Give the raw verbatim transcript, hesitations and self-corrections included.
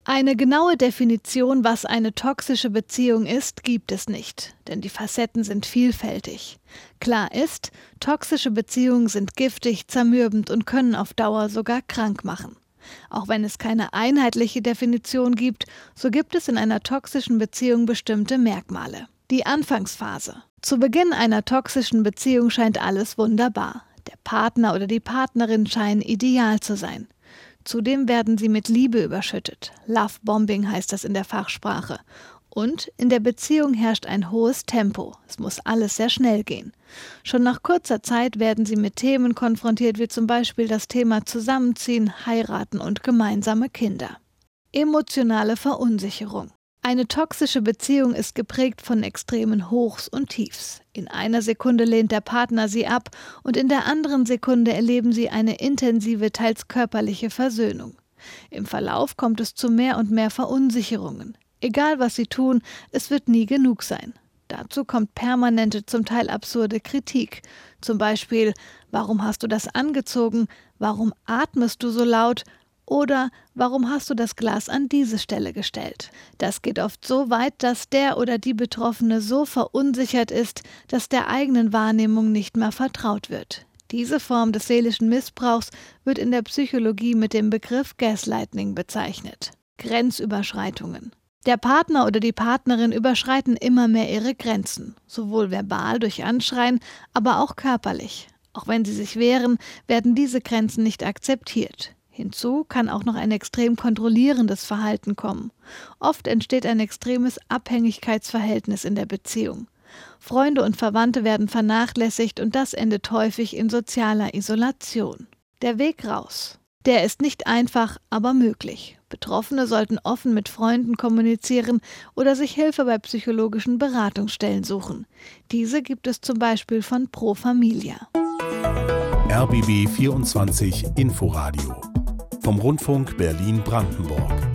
Eine genaue Definition, was eine toxische Beziehung ist, gibt es nicht, denn die Facetten sind vielfältig. Klar ist, toxische Beziehungen sind giftig, zermürbend und können auf Dauer sogar krank machen. Auch wenn es keine einheitliche Definition gibt, so gibt es in einer toxischen Beziehung bestimmte Merkmale. Die Anfangsphase. Zu Beginn einer toxischen Beziehung scheint alles wunderbar. Der Partner oder die Partnerin scheinen ideal zu sein. Zudem werden sie mit Liebe überschüttet. Lovebombing heißt das in der Fachsprache. Und in der Beziehung herrscht ein hohes Tempo. Es muss alles sehr schnell gehen. Schon nach kurzer Zeit werden sie mit Themen konfrontiert, wie zum Beispiel das Thema Zusammenziehen, Heiraten und gemeinsame Kinder. Emotionale Verunsicherung. Eine toxische Beziehung ist geprägt von extremen Hochs und Tiefs. In einer Sekunde lehnt der Partner sie ab und in der anderen Sekunde erleben sie eine intensive, teils körperliche Versöhnung. Im Verlauf kommt es zu mehr und mehr Verunsicherungen. Egal was sie tun, es wird nie genug sein. Dazu kommt permanente, zum Teil absurde Kritik. Zum Beispiel, warum hast du das angezogen? Warum atmest du so laut? Oder warum hast du das Glas an diese Stelle gestellt? Das geht oft so weit, dass der oder die Betroffene so verunsichert ist, dass der eigenen Wahrnehmung nicht mehr vertraut wird. Diese Form des seelischen Missbrauchs wird in der Psychologie mit dem Begriff Gaslighting bezeichnet. Grenzüberschreitungen. Der Partner oder die Partnerin überschreiten immer mehr ihre Grenzen, sowohl verbal durch Anschreien, aber auch körperlich. Auch wenn sie sich wehren, werden diese Grenzen nicht akzeptiert. Hinzu kann auch noch ein extrem kontrollierendes Verhalten kommen. Oft entsteht ein extremes Abhängigkeitsverhältnis in der Beziehung. Freunde und Verwandte werden vernachlässigt und das endet häufig in sozialer Isolation. Der Weg raus. Der ist nicht einfach, aber möglich. Betroffene sollten offen mit Freunden kommunizieren oder sich Hilfe bei psychologischen Beratungsstellen suchen. Diese gibt es zum Beispiel von Pro Familia. R B B vierundzwanzig Inforadio vom Rundfunk Berlin-Brandenburg.